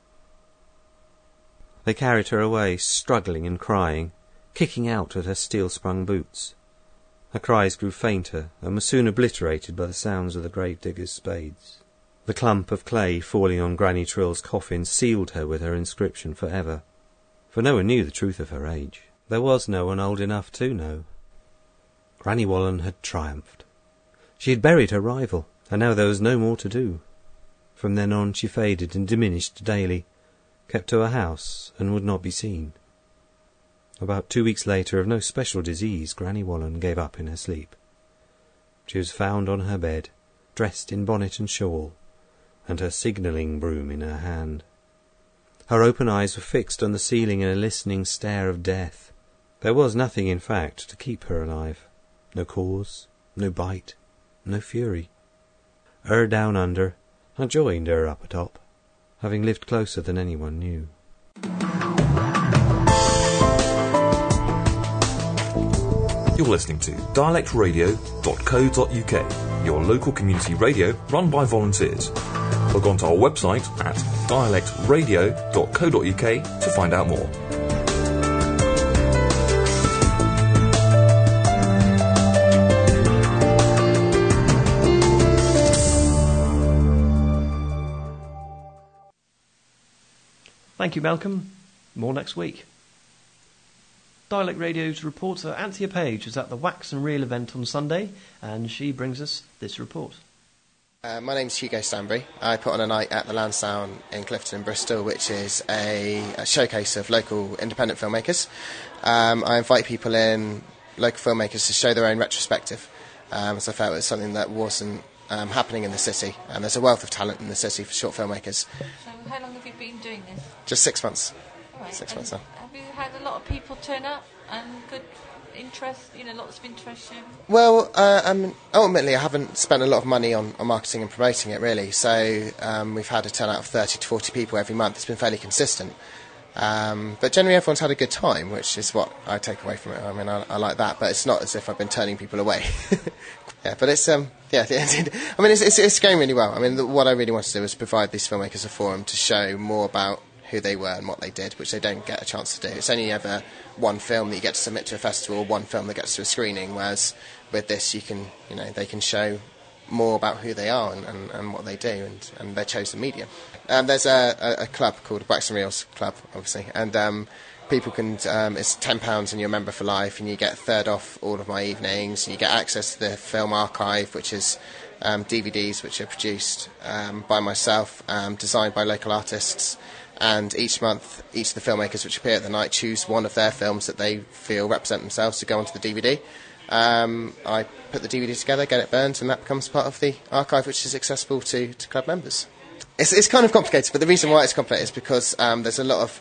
They carried her away, struggling and crying, kicking out at her steel-sprung boots. Her cries grew fainter, and were soon obliterated by the sounds of the grave-diggers' spades. The clump of clay falling on Granny Trill's coffin sealed her with her inscription for ever, for no one knew the truth of her age. There was no one old enough to know. Granny Wallen had triumphed. She had buried her rival, and now there was no more to do. From then on she faded and diminished daily, kept to her house, and would not be seen. About 2 weeks later, of no special disease, Granny Wallen gave up in her sleep. She was found on her bed, dressed in bonnet and shawl, and her signalling broom in her hand. Her open eyes were fixed on the ceiling in a listening stare of death. There was nothing, in fact, to keep her alive. No cause, no bite, no fury. Her down under, I joined her up atop, having lived closer than anyone knew. You're listening to dialectradio.co.uk, your local community radio run by volunteers. Log on to our website at dialectradio.co.uk to find out more. Thank you, Malcolm. More next week. Dialect Radio's reporter Anthea Page is at the Wax and Reel event on Sunday, and she brings us this report. My name's Hugo Stanbury. I put on a night at the Lansdowne in Clifton in Bristol, which is a showcase of local independent filmmakers. I invite people in, local filmmakers, to show their own retrospective, as I felt it was something that wasn't happening in the city, and there's a wealth of talent in the city for short filmmakers. So how long have you been doing this? Just 6 months. All right. 6 months now. Have you had a lot of people turn up and good interest, lots of interest shown? Well, ultimately I haven't spent a lot of money on marketing and promoting it, really, so we've had a turnout of 30 to 40 people every month. It's been fairly consistent. But generally everyone's had a good time, which is what I take away from it. I mean, I like that, but it's not as if I've been turning people away. Yeah, but it's, I mean, it's going really well. I mean, what I really want to do is provide these filmmakers a forum to show more about who they were and what they did, which they don't get a chance to do. It's only ever one film that you get to submit to a festival, one film that gets to a screening, whereas with this they can show more about who they are and what they do and their chosen medium. There's a club called Wax and Reels Club, obviously, and people can, it's £10 and you're a member for life, and you get a third off all of my evenings, and you get access to the film archive, which is DVDs which are produced by myself, designed by local artists, and each month each of the filmmakers which appear at the night choose one of their films that they feel represent themselves to go onto the DVD. I put the DVD together, get it burned, and that becomes part of the archive, which is accessible to club members. It's kind of complicated, but the reason why it's complicated is because there's a lot of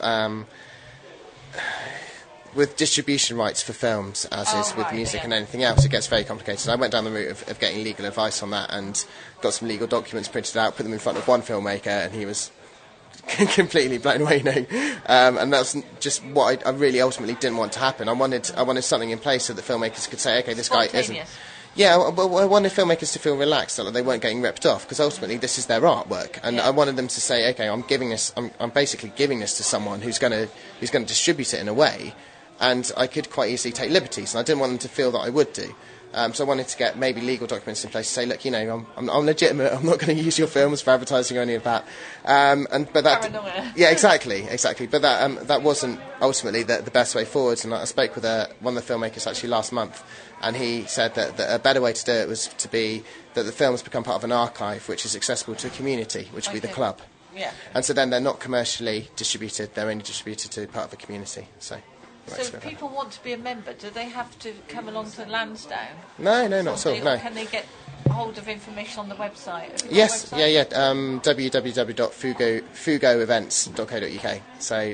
with distribution rights for films, as is with music and anything else, it gets very complicated. I went down the route of getting legal advice on that and got some legal documents printed out, put them in front of one filmmaker, and he was completely blown away, and that's just what I really ultimately didn't want to happen. I wanted something in place so that filmmakers could say, okay, this guy isn't. Yeah, I wanted filmmakers to feel relaxed, that they weren't getting ripped off, because ultimately this is their artwork, and I wanted them to say, okay, I'm basically giving this to someone who's going to distribute it in a way, and I could quite easily take liberties, and I didn't want them to feel that I would do. So I wanted to get maybe legal documents in place to say, look, I'm legitimate. I'm not going to use your films for advertising or any of that. Yeah, exactly. But that wasn't ultimately the best way forward. And I spoke with one of the filmmakers actually last month, and he said that a better way to do it was to be that the films become part of an archive which is accessible to a community, which would be the club. Yeah. And so then they're not commercially distributed. They're only distributed to part of a community. So if people want to be a member, do they have to come along to Lansdowne? No, not at all. No. Can they get hold of information on the website? Yes, www.fugoevents.co.uk. So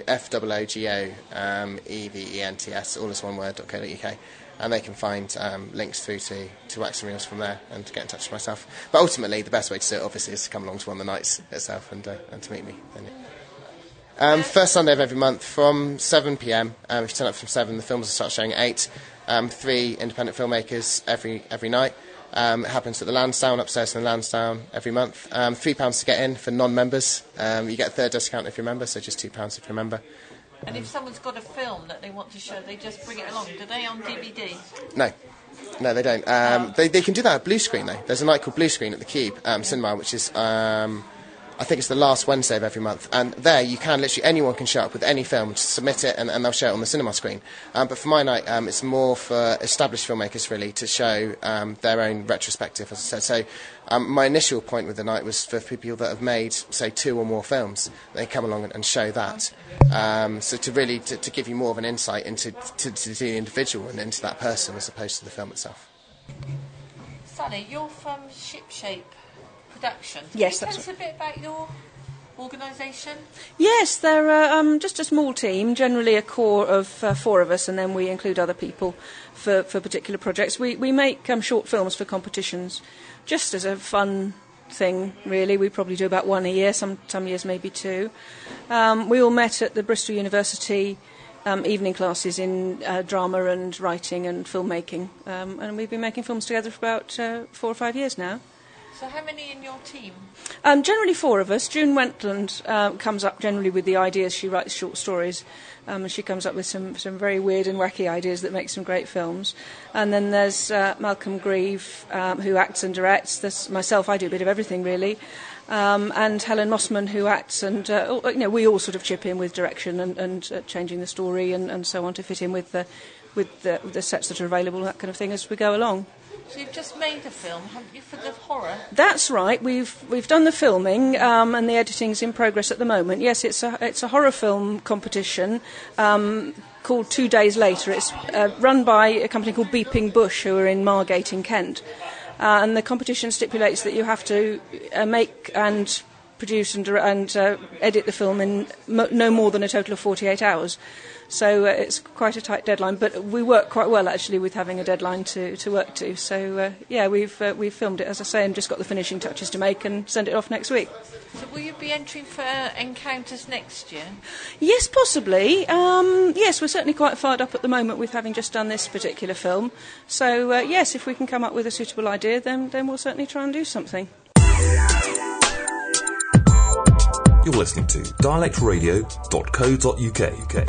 FOOGO all is one word, .co.uk. And they can find links through to Wax and Reels from there and to get in touch with myself. But ultimately, the best way to do it, obviously, is to come along to one of the nights itself and to meet me. First Sunday of every month from 7 p.m. If you turn up from 7, the films will start showing at 8. 3 independent filmmakers every night. It happens at the Lansdowne, upstairs in the Lansdowne, every month. £3 to get in for non-members. You get a third discount if you're a member, so just £2 if you're a member. And if someone's got a film that they want to show, they just bring it along. Do they on DVD? No, they don't. They can do that at Blue Screen, though. There's a night called Blue Screen at the Cube Cinema, which is, I think it's the last Wednesday of every month. And there you can anyone can show up with any film, just submit it, and they'll show it on the cinema screen. But for my night, it's more for established filmmakers, really, to show their own retrospective, as I said. So my initial point with the night was for people that have made, say, 2 or more films. They come along and show that. So to really to give you more of an insight into to the individual and into that person as opposed to the film itself. Sally, you're from Shipshape Production. Yes, Can you that's tell us a bit about organisation? Yes, they're just a small team, generally a core of 4 of us, and then we include other people for particular projects. We make short films for competitions, just as a fun thing, really. We probably do about 1 a year, some years maybe 2. We all met at the Bristol University evening classes in drama and writing and filmmaking, and we've been making films together for about 4 or 5 years now. So how many in your team? Generally 4 of us. June Wentland comes up generally with the ideas. She writes short stories, and she comes up with some very weird and wacky ideas that make some great films. And then there's Malcolm Grieve, who acts and directs. There's myself, I do a bit of everything really. And Helen Mossman, who acts, and we all sort of chip in with direction and changing the story and so on to fit in with the sets that are available, that kind of thing, as we go along. So you've just made a film, haven't you, for the horror? That's right. We've done the filming, and the editing's in progress at the moment. Yes, it's a horror film competition called 2 Days Later. It's run by a company called Beeping Bush, who are in Margate in Kent. And the competition stipulates that you have to make and produce and edit the film in no more than a total of 48 hours. So it's quite a tight deadline, but we work quite well actually with having a deadline to work to. So we've filmed it, as I say, and just got the finishing touches to make and send it off next week. So will you be entering for Encounters next year? Yes, possibly. Yes, we're certainly quite fired up at the moment with having just done this particular film. So yes, if we can come up with a suitable idea, then we'll certainly try and do something. You're listening to dialectradio.co.uk.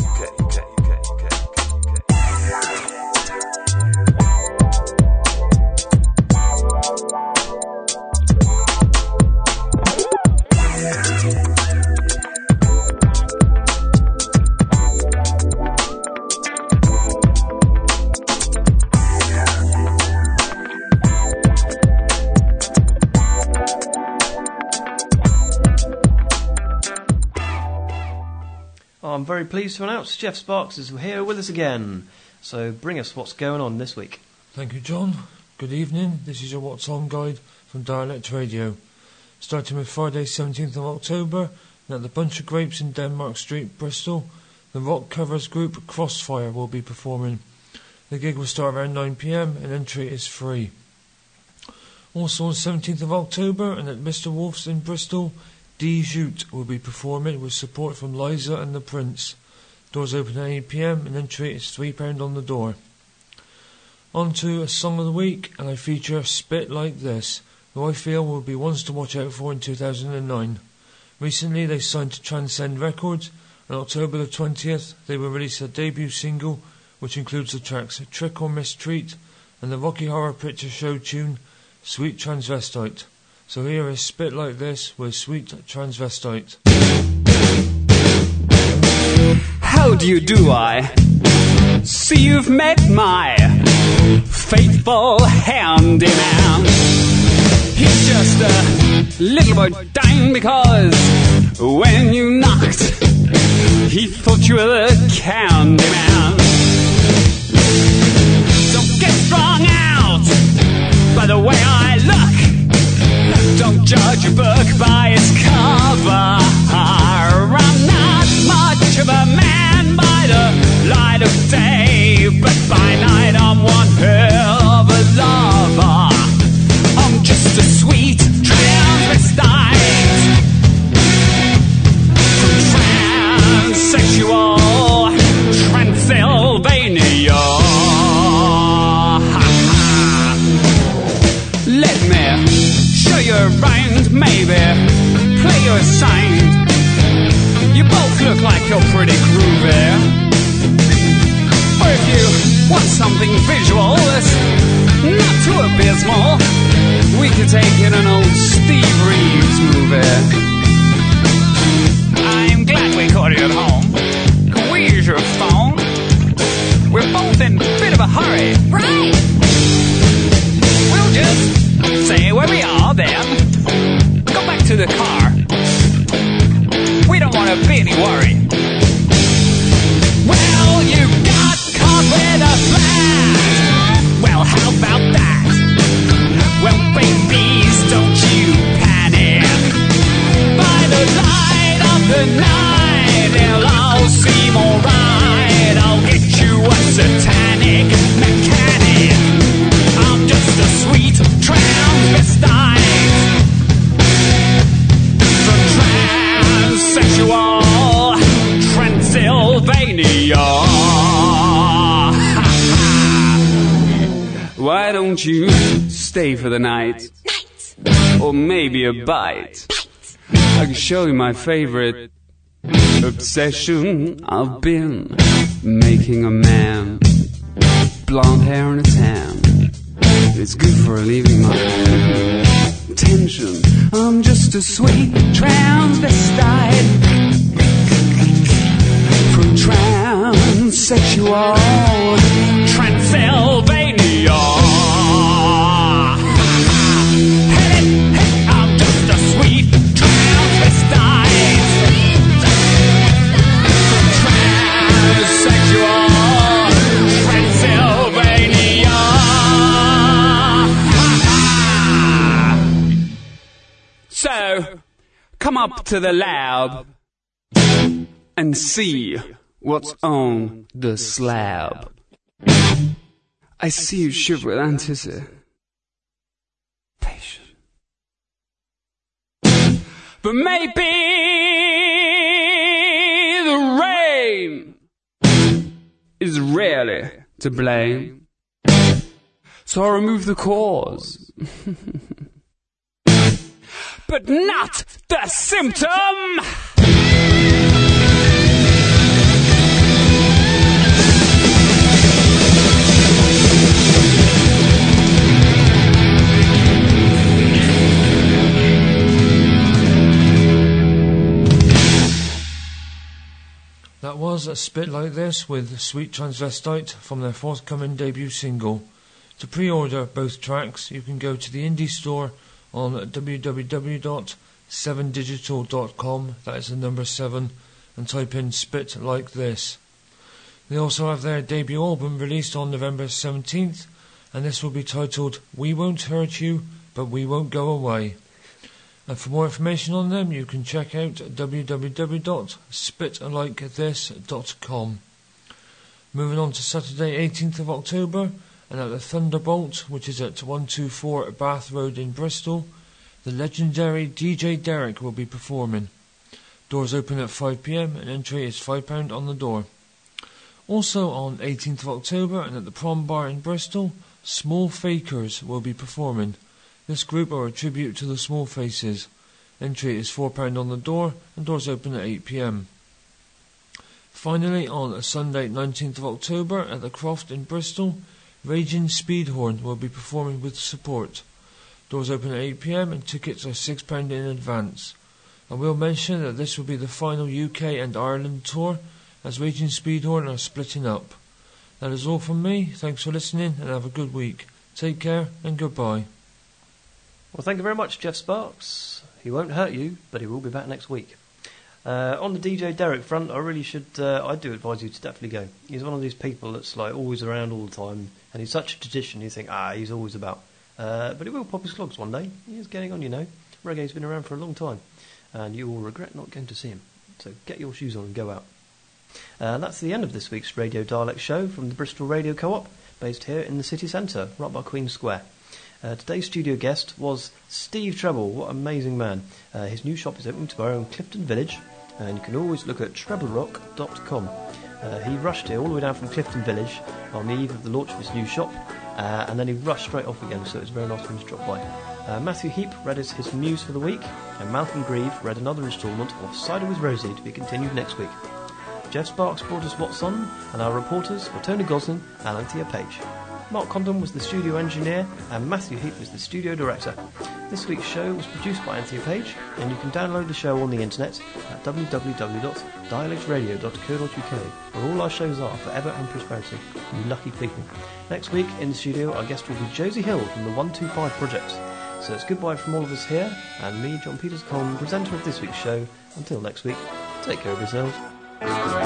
I'm very pleased to announce Jeff Sparks is here with us again. So bring us what's going on this week. Thank you, John. Good evening. This is your What's On guide from Dialect Radio. Starting with Friday 17th of October, and at the Bunch of Grapes in Denmark Street, Bristol, the rock covers group Crossfire will be performing. The gig will start around 9 p.m. and entry is free. Also on 17th of October, and at Mr. Wolf's in Bristol, D. Jute will be performing with support from Liza and the Prince. Doors open at 8 p.m. and entry is £3 on the door. On to a song of the week, and I feature Spit Like This, who I feel will be ones to watch out for in 2009. Recently they signed to Transcend Records, and on October the 20th they will release their debut single, which includes the tracks Trick or Mistreat and the Rocky Horror Picture Show tune Sweet Transvestite. So here is Spit Like This with Sweet Transvestite. How do you do, I see you've met my faithful handyman. He's just a little boy dying because when you knocked, he thought you were the candy man. Don't get strung out by the way I look. Don't judge a book by its cover. I'm not much of a man by the light of day, but by night I'm one hell of a lover. I'm just a sweet transvestite from transsexual Transylvania. Let me show you around, maybe play you a sign. You both look like you're pretty groovy. Or if you want something visual that's not too abysmal, we could take in an old Steve Reeves movie. I'm glad we caught you at home. Can we use your phone? We're both in a bit of a hurry. Right! We'll just say where we are, then go back to the car. We don't want to be any worry. Well, you got caught with a flash. Well, how about that? Well, babies, don't you panic. By the light why don't you stay for the night? Or maybe a bite. I can show you my favorite obsession. I've been making a man, blonde hair and a tan. It's good for relieving my tension. I'm just a sweet transvestite from transsexual Transylvania. Hey, I'm just a sweet transvestite from transsexual Transylvania. So, come up to the lab and see what's on the slab. I see you shiver with anticipation. But maybe the rain is really to blame. So I'll remove the cause. But not the symptom! That was A Spit Like This with Sweet Transvestite from their forthcoming debut single. To pre-order both tracks, you can go to the indie store on www.7digital.com, that is the number 7, and type in Spit Like This. They also have their debut album released on November 17th, and this will be titled We Won't Hurt You, But We Won't Go Away. And for more information on them, you can check out www.spitlikethis.com. Moving on to Saturday 18th of October, and at the Thunderbolt, which is at 124 Bath Road in Bristol, the legendary DJ Derek will be performing. Doors open at 5 p.m. and entry is £5 on the door. Also on 18th of October, and at the Prom Bar in Bristol, Small Fakers will be performing. This group are a tribute to the Small Faces. Entry is £4 on the door, and doors open at 8 p.m. Finally, on Sunday 19th of October at the Croft in Bristol, Raging Speedhorn will be performing with support. Doors open at 8 p.m. and tickets are £6 in advance. I will mention that this will be the final UK and Ireland tour, as Raging Speedhorn are splitting up. That is all from me. Thanks for listening and have a good week. Take care and goodbye. Well, thank you very much, Jeff Sparks. He won't hurt you, but he will be back next week. On the DJ Derek front, I really should, I do advise you to definitely go. He's one of these people that's like always around all the time, and he's such a tradition, you think, he's always about. But he will pop his clogs one day. He is getting on, you know. Reggae's been around for a long time, and you will regret not going to see him. So get your shoes on and go out. That's the end of this week's Radio Dialect Show from the Bristol Radio Co-op, based here in the city centre, right by Queen Square. Today's studio guest was Steve Treble. What an amazing man. His new shop is opening tomorrow in Clifton Village, and you can always look at treblerock.com. He rushed here all the way down from Clifton Village on the eve of the launch of his new shop, and then he rushed straight off again, so it was very nice for him to drop by. Matthew Heap read his news for the week, and Malcolm Grieve read another instalment of Cider with Rosie to be continued next week. Jeff Sparks brought us What's On, and our reporters were Tony Goslin and Anthea Page. Mark Condon was the studio engineer, and Matthew Heap was the studio director. This week's show was produced by Anthea Page, and you can download the show on the internet at www.dialectradio.co.uk, where all our shows are forever and prosperity. You lucky people. Next week in the studio, our guest will be Josie Hill from the 125 Project. So it's goodbye from all of us here, and me, John Peters Coleman, presenter of this week's show. Until next week, take care of yourselves.